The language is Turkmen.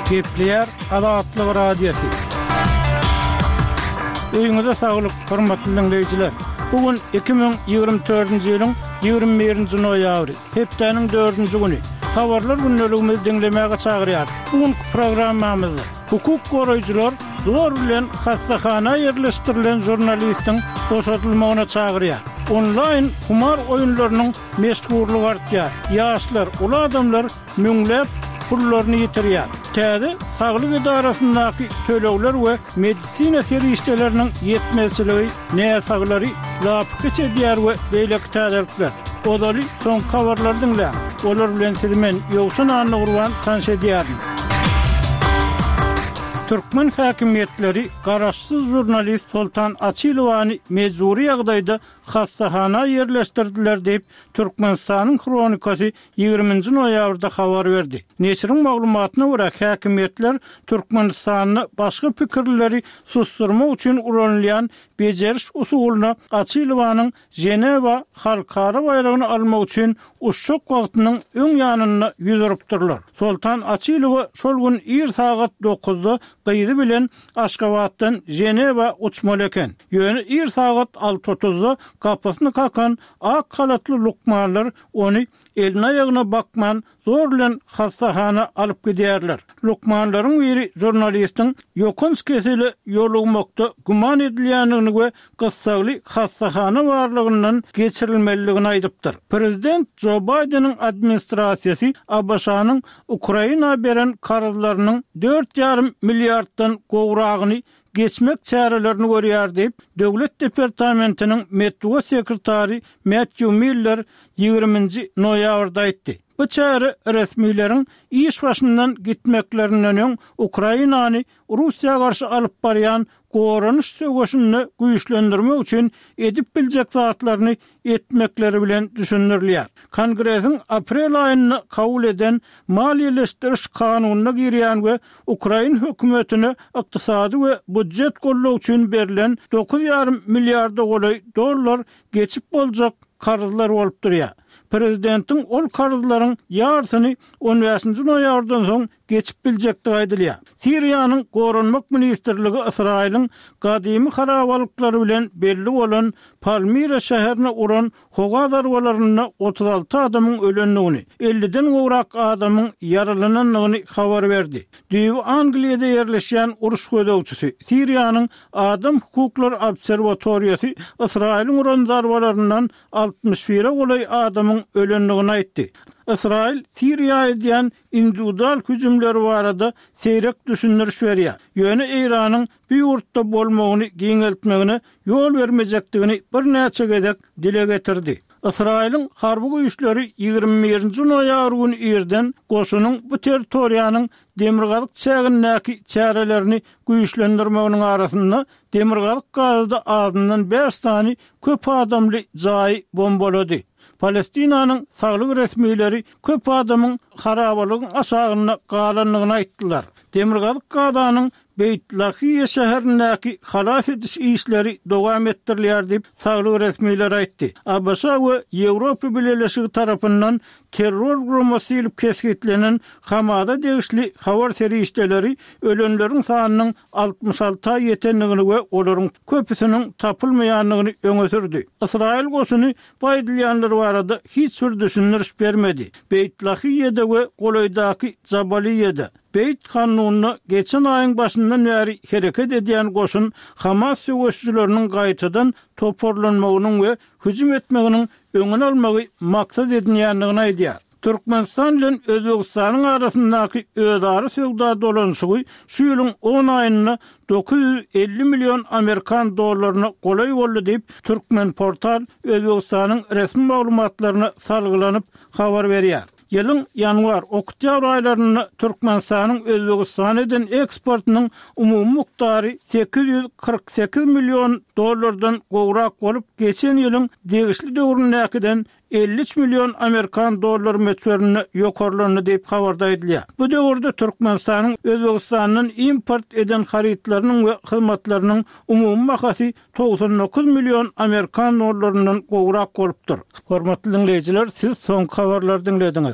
Kepler Azatlyk Radiosu. Öýüňize saglyk, hormatly dinleýijiler. Bugün 2024-nji ýylyň 21-nji noýabry, hepdeniň 4-nji güni. Habarlar günneligimizi dinlemäge çagyrýar. Bugünkü programmamyzda hukuk goraýjylar zor bilen hastahana ýerleşdirilen jurnalistiň boşatylmagyna çagyrýar. Online kumar oýunlarynyň meşgurlygy artýar. Ýaşlar, ulu adamlar müňlep pullaryny ýitirýär. Täze saglyk idarasyndaky tölegler we medisina serişdeleriniň ýetmezçiligi näsaglary lapyk edýär we beýle täzelikler. Odaly son habarlar dinle. Olar bilen sizmen ýogşan anly gurban tanış edýärim. Türkmen häkimetleri garaşsyz jurnalist Sultan Açylowany mejburi ýagdaýda hastahana ýerleşdirdiler diýip Türkmenistanyň kronikasy 20-nji noýabrda habar berdi. Neşriň maglumatyna görä häkimetler Türkmenistanyny başga pikirleri susturmak üçin ulanýan beceriş usulyna Açylowanyň Jeneva halkara bayragyny almak üçin uşak wagtynyň öň ýanyna ýüzüripdirler. Sultan Açylow şol gün ir saat 9-da gyýdy bilen Aşgabatdan Jeneva uçmaly eken. Ýöne ir saat 6:30-da kapysyny kakan ak halatly lukmanlar ony eline ayağına bakman zor bilen hastahana alıp giderler. Lukmanlaryň biri jurnalistiň ýokynç keseli ýolugmakda guman edilýändigini we gyssagly hastahana barlygyndan geçirilmeligini aýdypdyr. Prezident Joe Biden'in administrasiýasy ABŞ-nyň Ukraina beren karzlarynyň 4,5 milliarddan gowragyny geçmek çarelerini görýär diýip Döwlet Departamentiniň Metro sekretary Matthew Miller 20-nji noýabrda aýtdy. Bu çare resmiýleriň iş başyndan gitmeklerinden öň Ukrainany Russiýa garşy alyp barýan goranyş söwüşini güýçlendirmek üçin edip biljek zatlaryny etmekleri bilen düşünülýär. Kongresiň aprel aýyny kabul eden maliýeleşdiriş kanunyna girýän we Ukraina hökümetine ykdysady we budjet gollaw üçin berilen 9,5 milliard dollar geçip boljak karzlar bolup durýar. Prezidentiň ol karzlaryň ýartyny 15-nji noýabrdan soň geçip biljekdi aýdylýar. Siriýanyň Goranmak ministrligi Israýlyň gadymy harabalyklary bilen belli bolan Palmira şäherine uran hoga darwalaryna 36 adamyň ölenligini, 50-den gowrak adamyň yaralananyny habar berdi. Düýbi Angliýada ýerleşýän uruş gödäwçisi Siriýanyň Adam Hukuklar Obserwatoriýasy Israýlyň uran darwalaryndan 61 golay adamyň ölenligini aýtdy. İsrail Siriýa edýän individual hüjümleri barada seyrek düşündiriş berýär. Ýöne Iranyň bu ýurtda bolmagyny giňeltmegine ýol bermejekdigini bir näçe gezek dile getirdi. Israýlyň harby güýçleri 21-nji noýabr güni irden goşunyň bu territoriýanyň demirgalyk çägindäki çärelerini güýçlendirmeginiň arasynda demirgalyk gazda adyndan 5 tany köp adamly jaý bombalady. Palestinanyň saglyk resmiýleri köp adamyň harabalygyň aşagyna galanlygyny aýtdylar. Demirgalyk gadanyň Beytlahiýe şäherindäki halas ediş işleri dowam etdirilýär diýip saglyk resmiýler aýtdy. ABŞ we Ýewropa Birleşigi tarapyndan terror guramasyny kesgitlenen Hamada degişli habar serişdeleri ölenleriň sanynyň 66-a ýetenligini we olaryň köpüsiniň tapylmaýanlygyny öňe sürdi. Israil goşuny baýdylýanlar barada hiç bir düşündiriş bermedi. Beytlahiýede we Golaýdaky Jabaliyede Beyt kanunyna geçen aýyň başyndan bäri hereket edýän goşun Hamas söwüşçüleriniň gaýtadan toparlanmagynyň we hüjüm etmeginiň öňüni almagy maksat edilýändigini aýdýar. Türkmenistan bilen Özbegistanyň arasyndaky öýdary söwda dolanşygy şu ýylyň 10 aýyna 950 milyon Amerikan dollaryna golay boldy diýip Türkmen portal Özbegistanyň resmi maglumatlaryna salgylanyp habar berýär. Ýylyň ýanwar oktyabr aýlaryna Türkmenistanyň Özbegistan eden eksportynyň umumy miqdary 848 milyon dollardan gowrak bolup, geçen ýylyň degişli döwründäkinden 53 milyon Amerikan dolları meçlerini yokarlarını deyip habarda ediliyor. Bu dövrde Türkmenistan'ın Özbekistan'ın import eden haritlarının ve hizmetlerinin umum makası 99 milyon Amerikan dollarının gowrak bolupdyr. Hormatly dinleyijiler, siz son habarlar dinlediniz.